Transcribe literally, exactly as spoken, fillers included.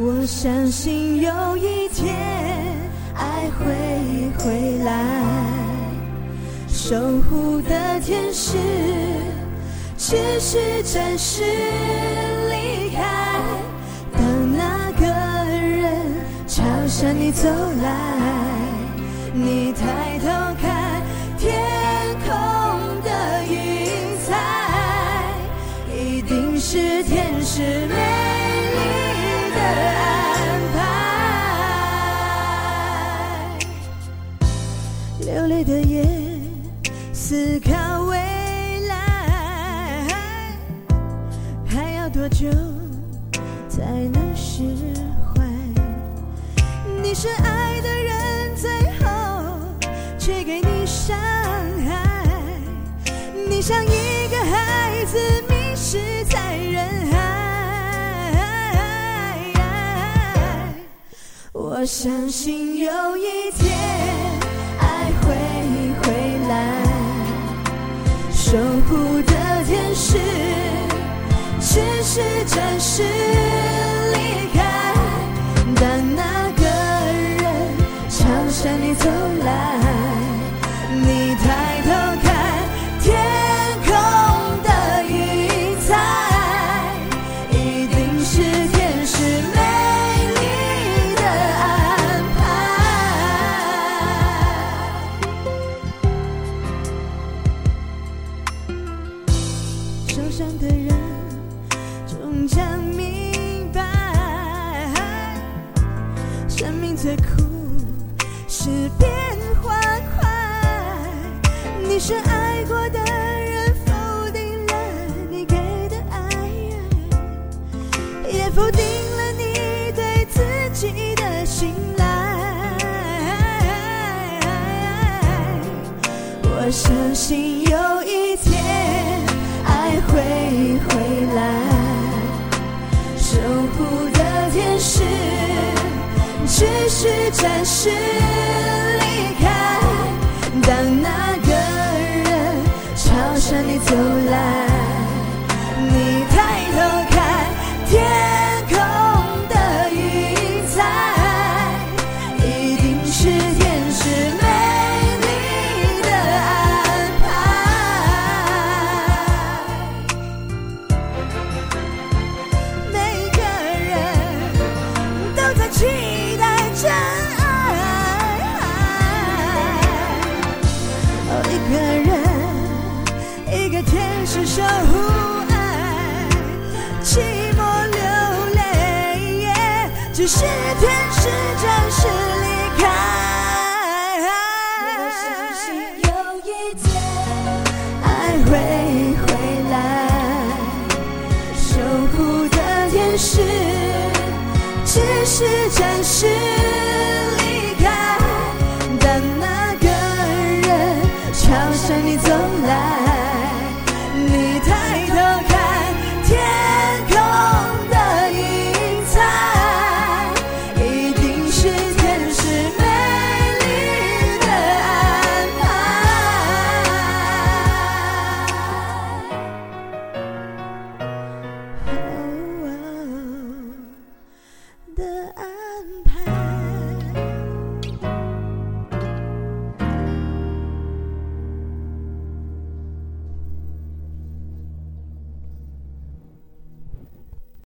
我相信有一天爱会回来，守护的天使只是暂时离开，当那个人朝向你走来，你抬头看天空的云彩，一定是天使美丽的安排。流泪的夜，思考未来，还要多久才能释怀？你深爱的人最后却给你伤害，你像一个孩子迷失在人海。我相信有一天爱会回来，守护的天使只是暂时离开，当那个人朝向你走来，你抬头看天空的云彩，一定是天使美丽的安排。受伤的人终将明白，生命最苦是变幻快，你深爱过的人否定了你给的爱，也否定了你对自己的信赖。我相信有一天爱会回来，守护的天使只是暂时离开，当那个人朝向你走来，你抬头看天空的云彩，一定是天使美丽的安排。每个人都在期待真爱，哦，一个人一个天使守护爱，寂寞流泪，只是天使